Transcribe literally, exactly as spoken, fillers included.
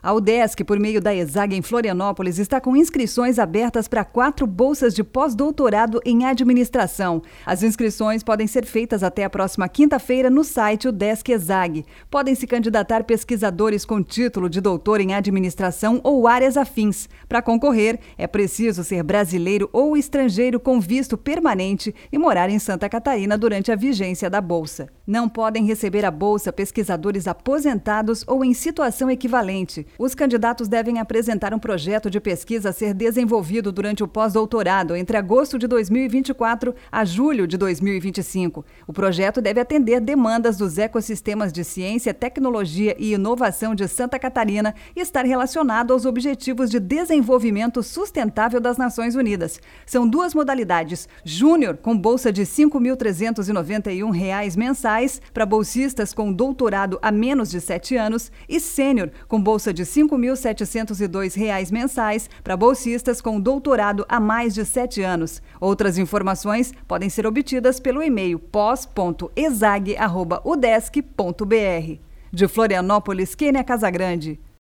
A UDESC, por meio da ESAG em Florianópolis, está com inscrições abertas para quatro bolsas de pós-doutorado em administração. As inscrições podem ser feitas até a próxima quinta-feira no site UDESC ESAG. Podem se candidatar pesquisadores com título de doutor em administração ou áreas afins. Para concorrer, é preciso ser brasileiro ou estrangeiro com visto permanente e morar em Santa Catarina durante a vigência da bolsa. Não podem receber a bolsa pesquisadores aposentados ou em situação equivalente. Os candidatos devem apresentar um projeto de pesquisa a ser desenvolvido durante o pós-doutorado entre agosto de dois mil e vinte e quatro a julho de dois mil e vinte e cinco. O projeto deve atender demandas dos ecossistemas de ciência, tecnologia e inovação de Santa Catarina e estar relacionado aos Objetivos de Desenvolvimento Sustentável das Nações Unidas. São duas modalidades: júnior, com bolsa de cinco mil trezentos e noventa e um reais mensais para bolsistas com doutorado a menos de sete anos, e sênior, com bolsa de cinco mil setecentos e dois reais mensais para bolsistas com doutorado há mais de sete anos. Outras informações podem ser obtidas pelo e-mail pós ponto esag arroba udesc ponto br. De Florianópolis, Kênia Casagrande.